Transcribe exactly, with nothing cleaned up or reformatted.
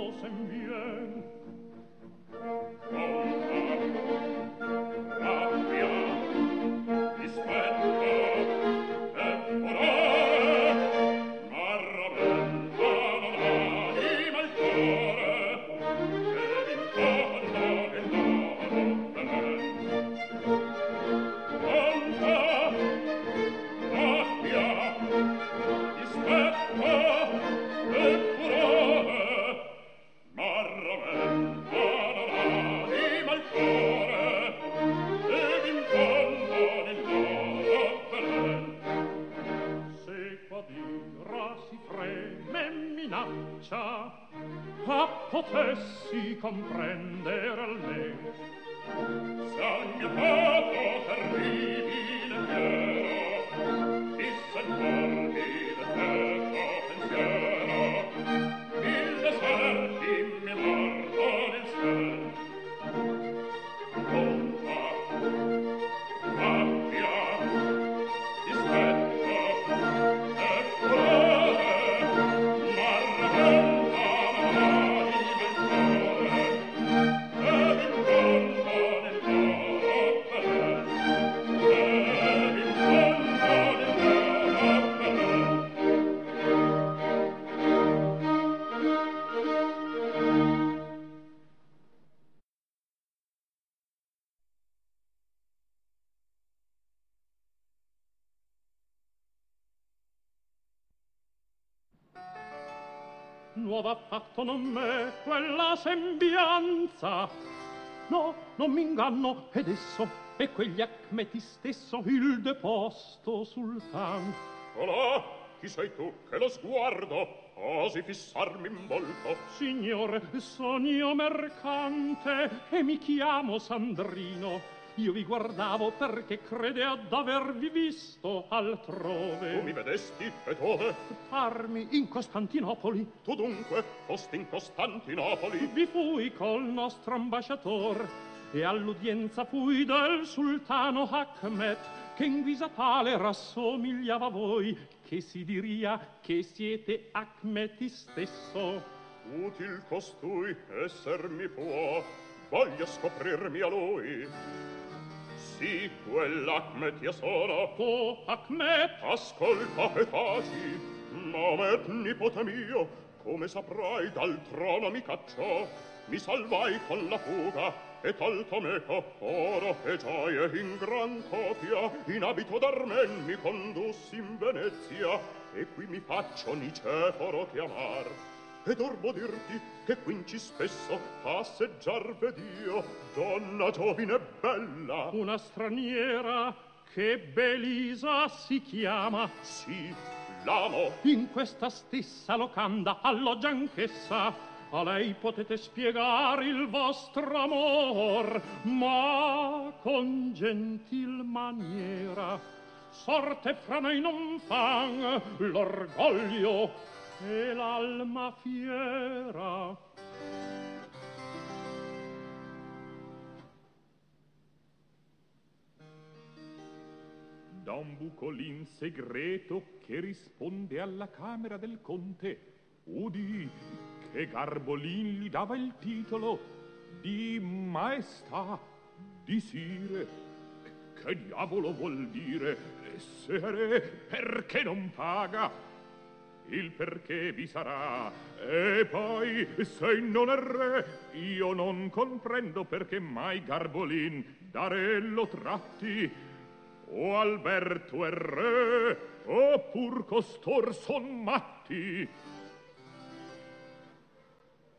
s'en vien. A potessi comprendere al me se al mio fato terribile fiero fissa il morbide teco pensiero mille deserti mi mordono il ciel conta abbia dispetto e furore nuova fatto non me quella sembianza. No, non m'inganno, ed esso è quegli Acmeti stesso il deposto sultan. Olà, chi sei tu che lo sguardo osi fissarmi in volto? Signore, son io mercante e mi chiamo Sandrino. Io vi guardavo perché crede ad avervi visto altrove. Tu mi vedesti e dove? Parmi in Costantinopoli. Tu dunque fosti in Costantinopoli? Vi fui col nostro ambasciator e all'udienza fui del sultano Achmet, che in guisa tale rassomigliava a voi, che si diria che siete Achmeti stesso. Util costui esser mi può, voglio scoprirmi a lui. Sì, quell'Achmet io sono. Tu, Achmet? Ascolta e taci, Maomet, nipote mio, come saprai dal trono mi cacciò, mi salvai con la fuga e tolto meco, oro e gioie in gran copia, in abito d'armen mi condussi in Venezia, e qui mi faccio Niceforo chiamar. Ed orbo dirti che quinci spesso passeggiar ved'io donna giovine e bella. Una straniera che Belisa si chiama. Sì, l'amo. In questa stessa locanda alloggia anch'essa. A lei potete spiegare il vostro amor, ma con gentil maniera. Sorte fra noi non fan l'orgoglio e l'alma fiera. Da un bucolin segreto che risponde alla camera del conte, udì che Garbolin gli dava il titolo di maestà, di sire. Che diavolo vuol dire essere? Perché non paga? Il perché vi sarà, e poi se non è re, io non comprendo perché mai Garbolin da re lo tratti. O Alberto è re, o pur costor son matti.